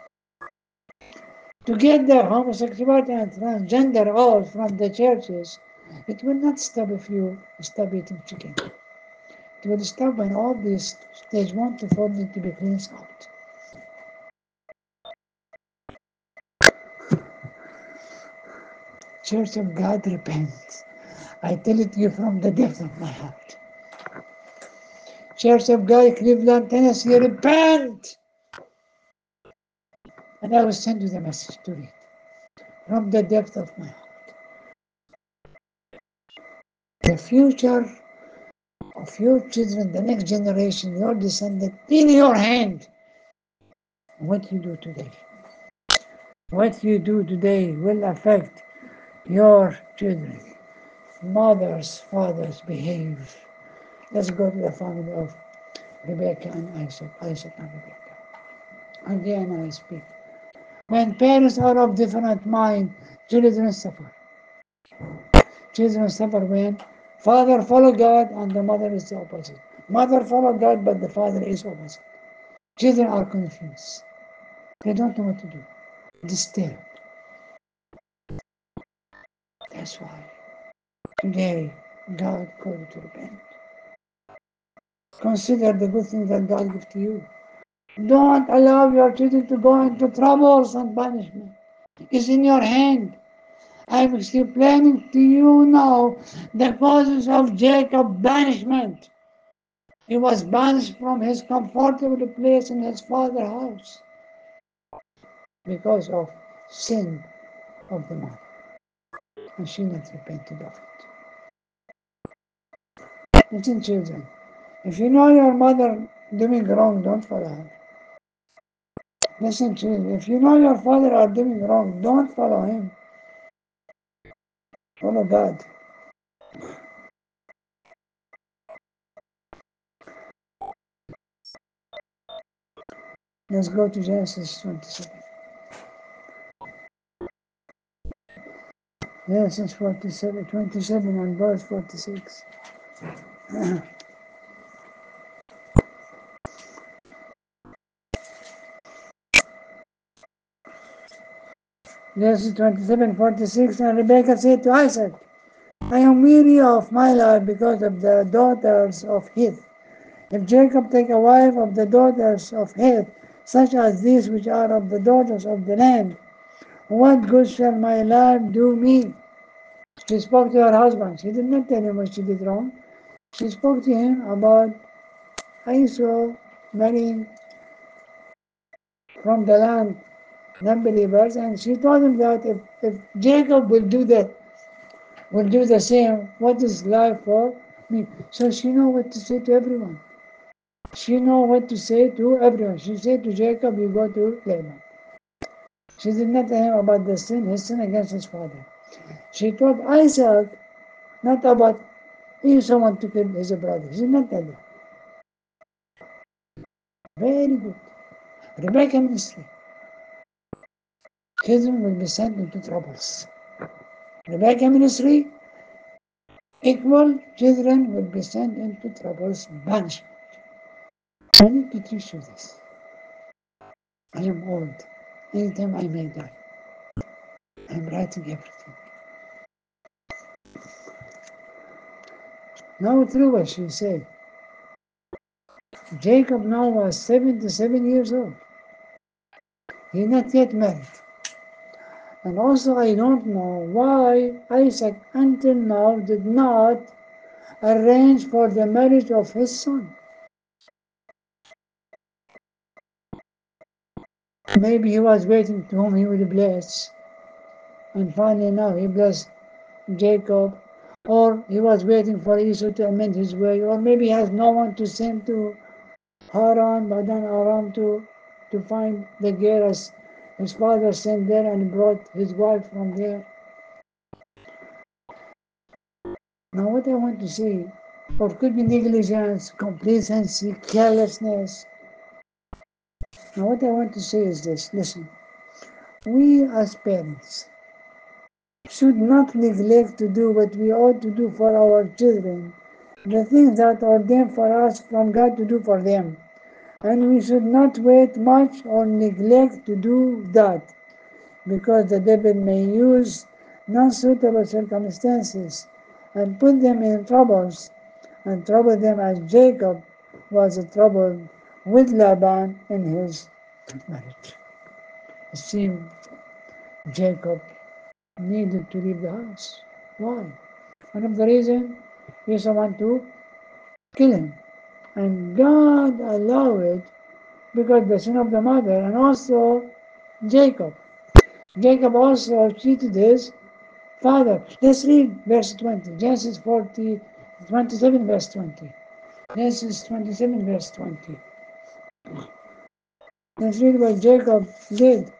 To get the homosexuality and transgender out from the churches, it will not stop if you stop eating chicken. It will stop when all these stage one to four need to be cleansed out. Church of God, repent. I tell it to you from the depth of my heart. Church of God, Cleveland, Tennessee, repent! And I will send you the message to read from the depth of my heart. The future of your children, the next generation, your descendant, in your hand. What you do today. What you do today will affect your children. Mothers, fathers, behave. Let's go to the family of Rebecca and Isaac. Isaac and Rebecca. Again I speak. When parents are of different mind, children suffer. Children suffer when father follow God and the mother is the opposite. Mother follow God but the father is opposite. Children are confused. They don't know what to do. Disturbed. That's why today God called you to repent. Consider the good things that God gives to you. Don't allow your children to go into troubles and punishment. It's in your hand. I'm explaining to you now the causes of Jacob's banishment. He was banished from his comfortable place in his father's house because of sin of the mother. And she not repented of it. Listen, children, if you know your mother doing wrong, don't follow her. Listen, children, if you know your father are doing wrong, don't follow him. Follow God. Let's go to Genesis twenty-seven. Genesis forty-seven, twenty-seven and verse forty-six. Genesis twenty-seven, forty-six, and Rebekah said to Isaac, I am weary of my life because of the daughters of Heth. If Jacob take a wife of the daughters of Heth, such as these which are of the daughters of the land, what good shall my life do me? She spoke to her husband. She did not tell him what she did wrong. She spoke to him about Esau marrying from the land non-believers, and she told him that if, if Jacob will do that, will do the same, what is life for me? So she know what to say to everyone. She know what to say to everyone. She said to Jacob, you go to Laban. She did not tell him about the sin, his sin against his father. She told Isaac not about if someone to kill his brother. She did not tell him. Very good. Rebecca ministry. Children will be sent into troubles. Rebecca ministry, equal children will be sent into troubles, banishment. I need to teach you this. I am old. Anytime I may die. I'm writing everything. Now true what she said. Jacob now was seventy-seven years old. He not yet married. And also I don't know why Isaac until now did not arrange for the marriage of his son. Maybe he was waiting to whom he would bless. And finally now he blessed Jacob. Or he was waiting for Esau to amend his way. Or maybe he has no one to send to Haran, Badan Aram to, to find the Geras. His father sent there and brought his wife from there. Now what I want to say, or could be negligence, complacency, carelessness. Now what I want to say is this, listen. We as parents should not neglect to do what we ought to do for our children, the things that are ordained for us from God to do for them. And we should not wait much or neglect to do that, because the devil may use non-suitable circumstances and put them in troubles, and trouble them as Jacob was troubled with Laban in his marriage. It seemed Jacob needed to leave the house. Why? One of the reasons is someone to kill him. And God allowed it because the sin of the mother and also Jacob. Jacob also cheated his father. Let's read verse twenty. Genesis forty, twenty-seven, verse twenty. Genesis twenty-seven, verse twenty. Let's read what Jacob did.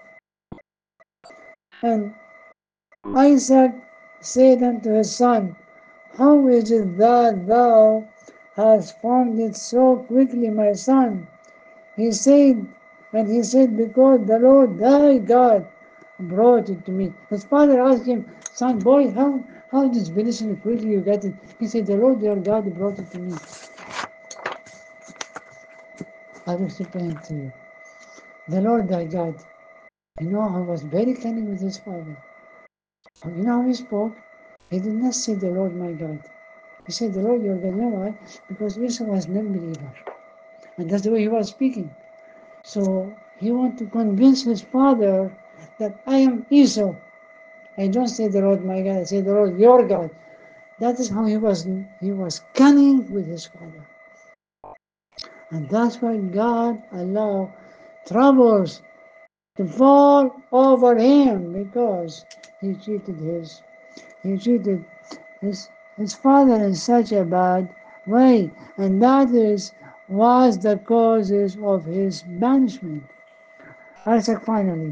And Isaac said unto his son, how is it that thou hast found it so quickly, my son? He said, and he said, because the Lord thy God brought it to me. His father asked him, son, boy, how, how this venison quickly you get it? He said, the Lord your God brought it to me. I will explain to you. The Lord thy God, you know, he was very cunning with his father. You know how he spoke? He did not say the Lord my God. He said the Lord your God. You know why? Because Esau was an unbeliever. And that's the way he was speaking. So he wanted to convince his father that I am Esau. I don't say the Lord my God, I say the Lord your God. That is how he was he was cunning with his father. And that's why God allowed troubles to fall over him, because he cheated his he cheated his his father in such a bad way, and that is was the causes of his banishment. Isaac finally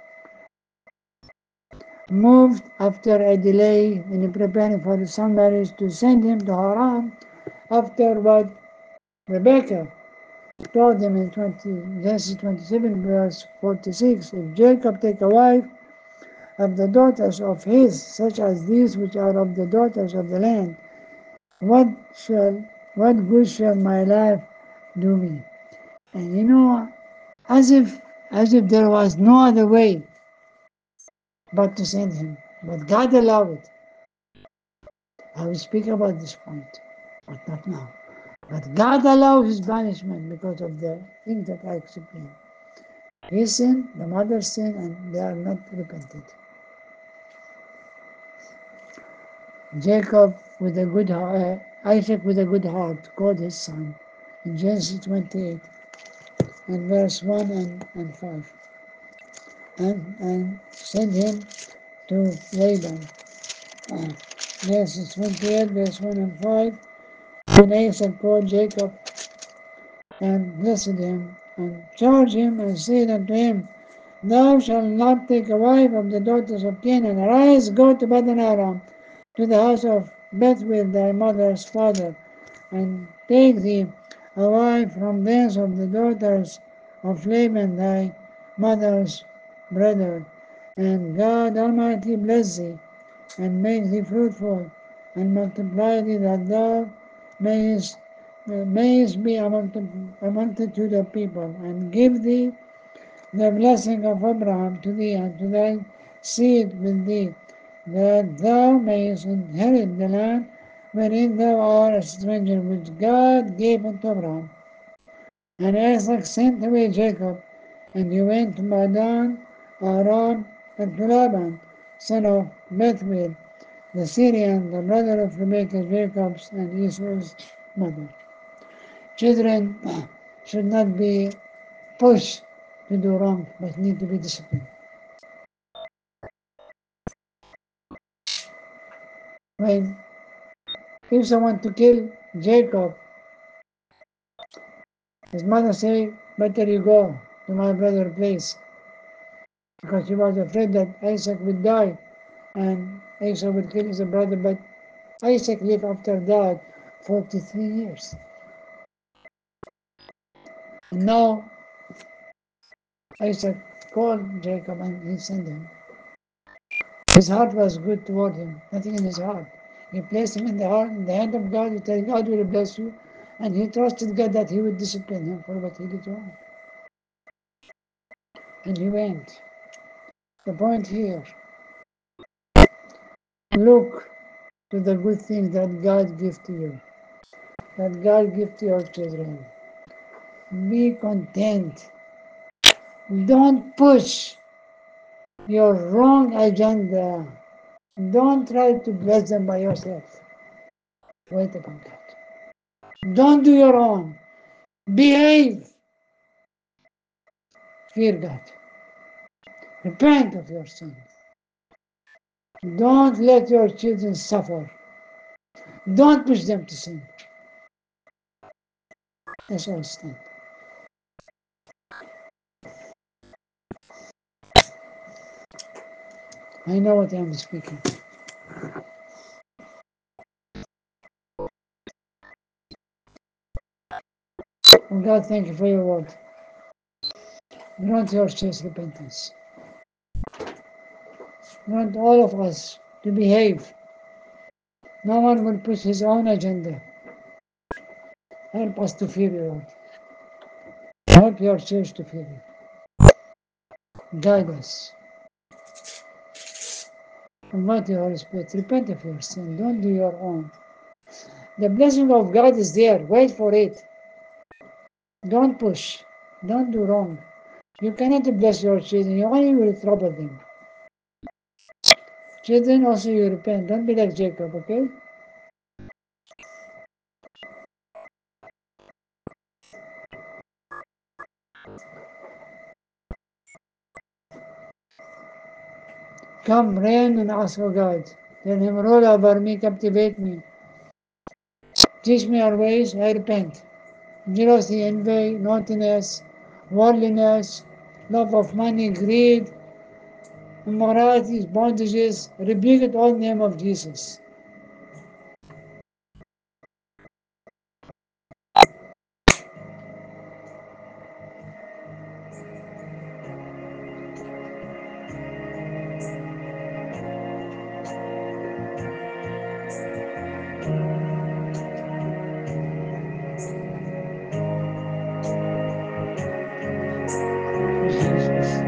moved after a delay in preparing for his son's marriage to send him to Haran, after what Rebekah told him in Genesis twenty-seven, verse forty-six. If Jacob take a wife of the daughters of his, such as these which are of the daughters of the land, what shall, what good shall my life do me? And you know, as if, as if there was no other way but to send him. But God allowed it. I will speak about this point, but not now. But God allowed his banishment because of the things that I explained. His sin, the mother's sin, and they are not repented. Jacob with a good heart, uh, Isaac with a good heart called his son in Genesis twenty-eight and verse one and, and five. and, and sent him to Laban. Uh, Genesis twenty-eight, verse one and five. And Isaac called Jacob and blessed him, and charged him, and said unto him, Thou shalt not take a wife of the daughters of Canaan. Arise, go to Padan Aram, to the house of Bethuel thy mother's father, and take thee a wife from thence of the daughters of Laban thy mother's brother. And God Almighty bless thee, and make thee fruitful, and multiply thee, that thou mayest, uh, mayest be a, multi- a multitude of people, and give thee the blessing of Abraham to thee and to thy seed with thee, that thou mayest inherit the land wherein thou art a stranger, which God gave unto Abraham. And Isaac sent away Jacob, and he went to Padan Aram, and to Laban, son of Bethuel, the Syrian, the brother of Rebekah, Jacob's and Esau's mother. Children should not be pushed to do wrong, but need to be disciplined. When if someone to kill Jacob, his mother say, better you go to my brother's place, because she was afraid that Isaac would die and Esau would kill his brother. But Isaac lived after that forty-three years. And now Isaac called Jacob and he sent him. His heart was good toward him, nothing in his heart. He placed him in the heart, in the hand of God. He said, God will bless you. And he trusted God that he would discipline him for what he did wrong. And he went. The point here, look to the good things that God gives to you, that God gives to your children. Be content. Don't push your wrong agenda. Don't try to bless them by yourself. Wait upon God. Don't do your own. Behave. Fear God. Repent of your sin. Don't let your children suffer. Don't push them to sin. Let's all stand. I know what I'm speaking. Oh God, thank you for your word. Grant your church repentance. Grant all of us to behave. No one will push his own agenda. Help us to fear you, Lord. Help your church to fear you. Guide us. Invite the Holy Spirit. Repent of your sin. Don't do your own. The blessing of God is there. Wait for it. Don't push. Don't do wrong. You cannot bless your children. You only will trouble them. Children, also you repent. Don't be like Jacob, okay? Come, reign and ask for God. Let him rule over me, captivate me. Teach me your ways, I repent. Jealousy, envy, naughtiness, worldliness, love of money, greed, immorality, bondages, rebuke it all in the name of Jesus. Jesus.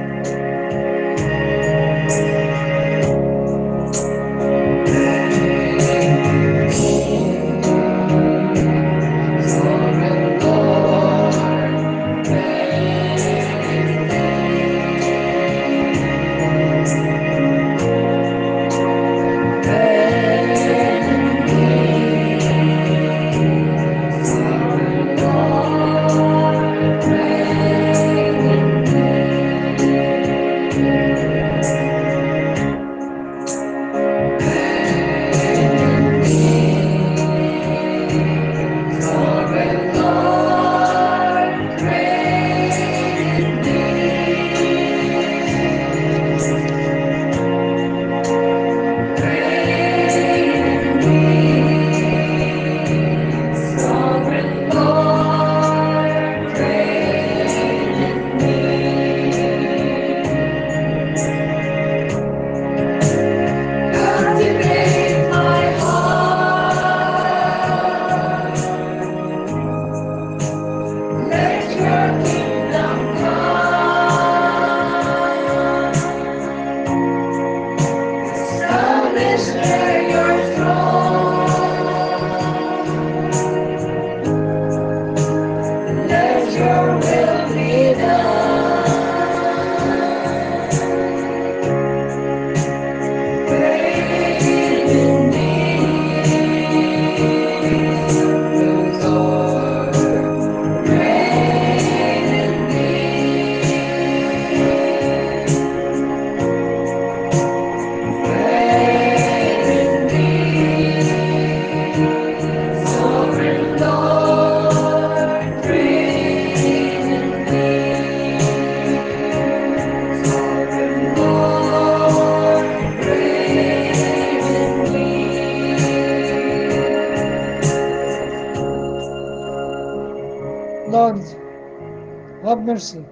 mercy.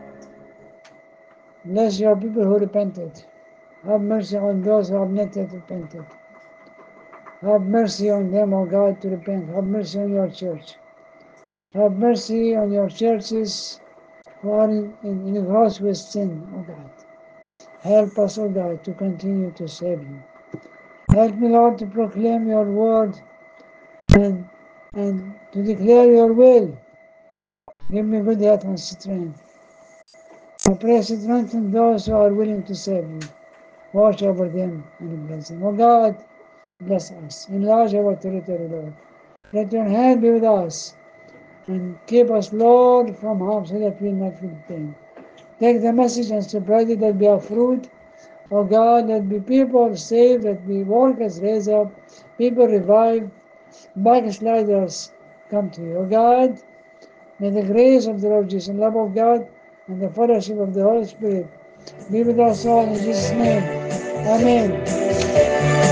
Bless your people who repented. Have mercy on those who have not yet repented. Have mercy on them, O God, to repent. Have mercy on your church. Have mercy on your churches who are in, in, in gross with sin, O God. Help us, O God, to continue to serve you. Help me, Lord, to proclaim your word and, and to declare your will. Give me good health and strength. I pray strengthen those who are willing to serve you. Watch over them and bless them. O God, bless us. Enlarge our territory, Lord. Let your hand be with us and keep us, Lord, from harm so that we will not feel pain. Take the message and spread it that bear fruit. O God, let be people saved, let be workers raised up, people revived, backsliders come to you. O God, may the grace of the Lord Jesus, and love of God, and the fellowship of the Holy Spirit be with us all in Jesus' name. Amen.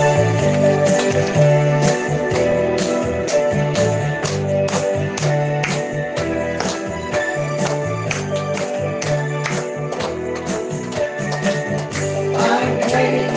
I pray